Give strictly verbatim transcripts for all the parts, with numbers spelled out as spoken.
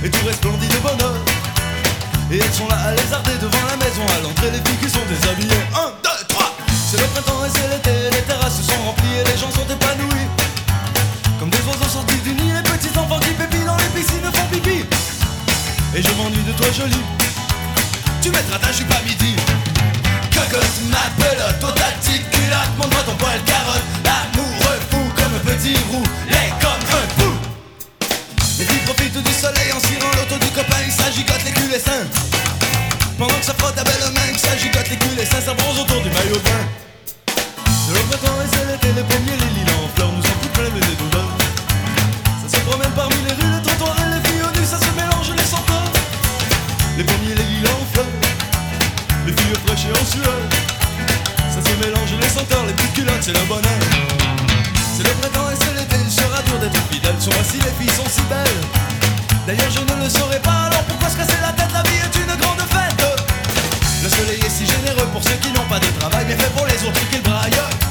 et tout resplendit de bonheur. Et elles sont là à lézarder devant la maison, à l'entrée les filles qui sont déshabillées. Un, deux, trois. C'est le printemps et c'est l'été, les terrasses se sont remplies et les gens sont épanouis. Comme des oiseaux sortis du nid, les petits enfants qui pépient dans les piscines font pipi. Et je m'ennuie de toi jolie, tu mettras ta jupe à midi. Cocotte, ma pelote, oh ta petite culotte, montre-moi ton poil carotte. L'amoureux fou comme un petit roulé comme un fou. Les filles profitent du soleil en cirant l'auto du copain, il s'agigote les culs et seins. Pendant que ça frotte à belle main, que ça gigote les culs et seins, ça bronze autour du maillot de bain. C'est le printemps et c'est l'été, les pommiers, les lilas en fleurs nous ont tout plein le nez d'odeur. Ça se promène parmi les rues, les trottoirs et les filles au nu, ça se mélange les senteurs. Les pommiers, les lilas en fleurs, les filles fraîches et en sueur. Ça se mélange les senteurs, les petites culottes, c'est le bonheur. C'est le printemps et c'est l'été, il sera dur d'être fidèle. Sur si les filles sont si belles. D'ailleurs je ne le saurais pas, alors pourquoi se casser la tête? La vie est une grande fête. Le soleil est si généreux pour ceux qui n'ont pas de travail, bien fait pour les autres qu'ils braillent.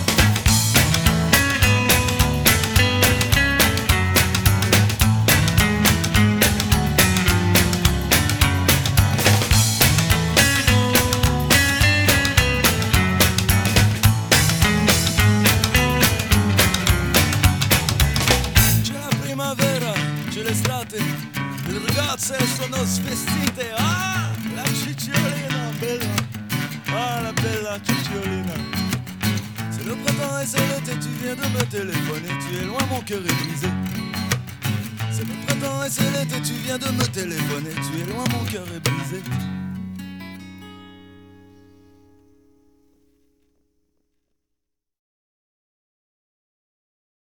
Le ragazze sono svestite. Ah, la cicciolina bella. Ah, la bella cicciolina. C'est le printemps et c'est l'été, tu viens de me téléphoner. Tu es loin, mon cœur est brisé. C'est le printemps et c'est l'été, tu viens de me téléphoner. Tu es loin, mon cœur est brisé.